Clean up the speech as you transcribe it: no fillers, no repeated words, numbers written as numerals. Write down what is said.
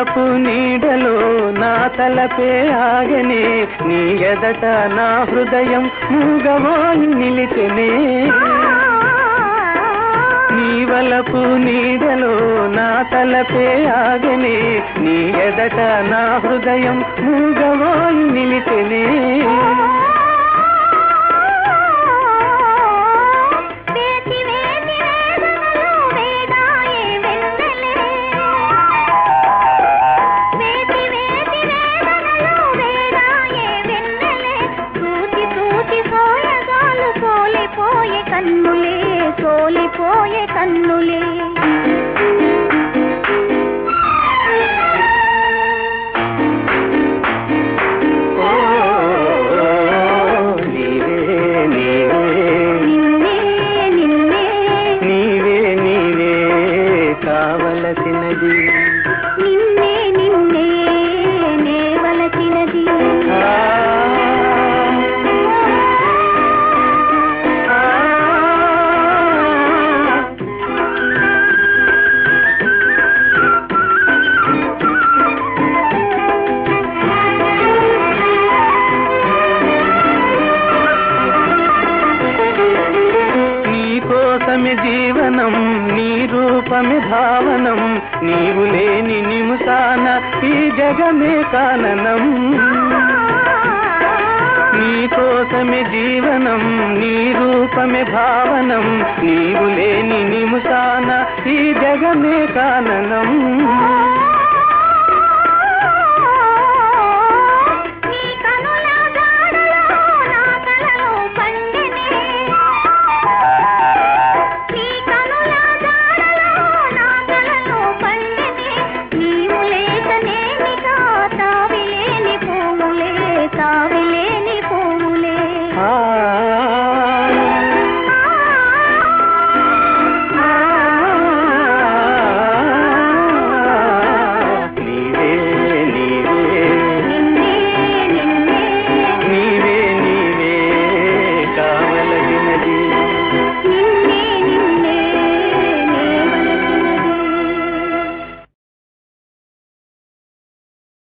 వలపు నీడలో నా తలపే ఆగనే, నీ ఎదట నా హృదయం మూగవాయి నిలిచెనే. నీ వలపు నీడలో నా తలపే ఆగనే, నీ ఎదట నా హృదయం మూగవాయి నిలిచెనే. కన్నులే సోలిపోయే కన్నులే. కావలసినది నిన్నే నిన్నే నేవలసినది. జీవనం నీ రూపమే భావనం, నీవు లేని నిముసాన ఈ జగమే కాననం. నీ కోసమే జీవనం నీ రూపమే భావనం, నీవు లేని నిముసాన ఈ జగమే కాననం.